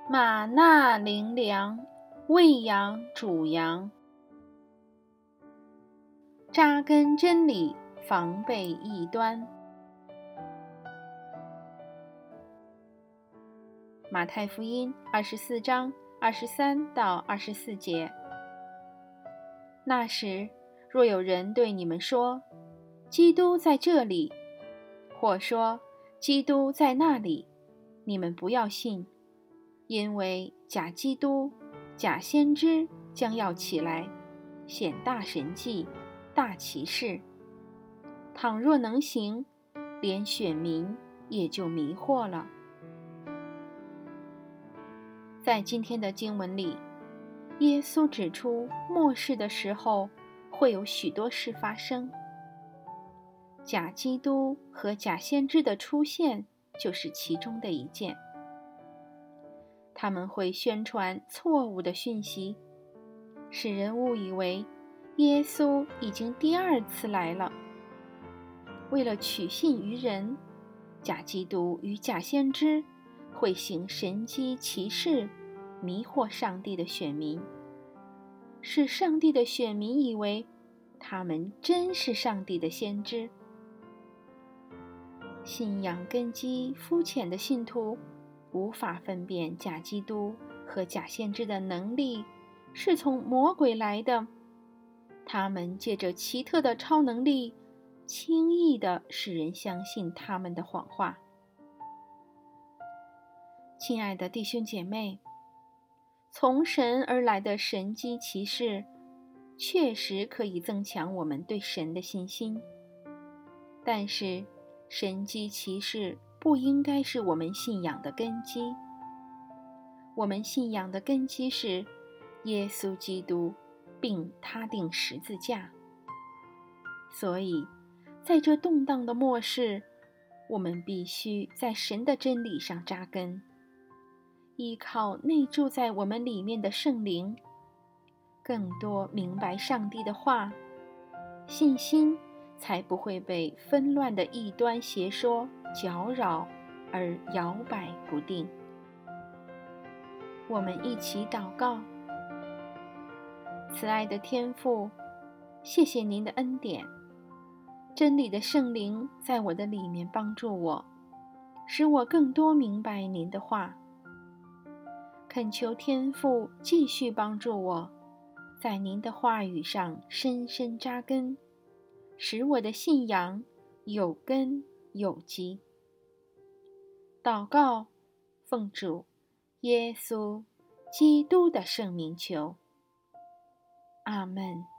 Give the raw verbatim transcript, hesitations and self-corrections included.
玛纳灵粮，喂养主羊。扎根真理，防备异端。马太福音二十四章二十三到二十四节。那时，若有人对你们说，基督在这里，或说基督在那里，你们不要信，因为假基督、假先知将要起来，显大神迹、大奇事。倘若能行，连选民也就迷惑了。在今天的经文里，耶稣指出末世的时候会有许多事发生。假基督和假先知的出现就是其中的一件。他们会宣传错误的讯息，使人误以为耶稣已经第二次来了。为了取信于人，假基督与假先知会行神迹奇事，迷惑上帝的选民，使上帝的选民以为他们真是上帝的先知。信仰根基肤浅的信徒无法分辨假基督和假先知的能力是从魔鬼来的，他们借着奇特的超能力，轻易地使人相信他们的谎话。亲爱的弟兄姐妹，从神而来的神迹奇事确实可以增强我们对神的信心，但是神迹奇事不应该是我们信仰的根基。我们信仰的根基是耶稣基督并他钉十字架。所以在这动荡的末世，我们必须在神的真理上扎根，依靠内住在我们里面的圣灵，更多明白上帝的话，信心才不会被纷乱的异端邪说搅扰而摇摆不定。我们一起祷告。慈爱的天父，谢谢您的恩典，真理的圣灵在我的里面帮助我，使我更多明白您的话。恳求天父继续帮助我，在您的话语上深深扎根，使我的信仰有根有基。祷告，奉主耶稣基督的圣名求，阿们。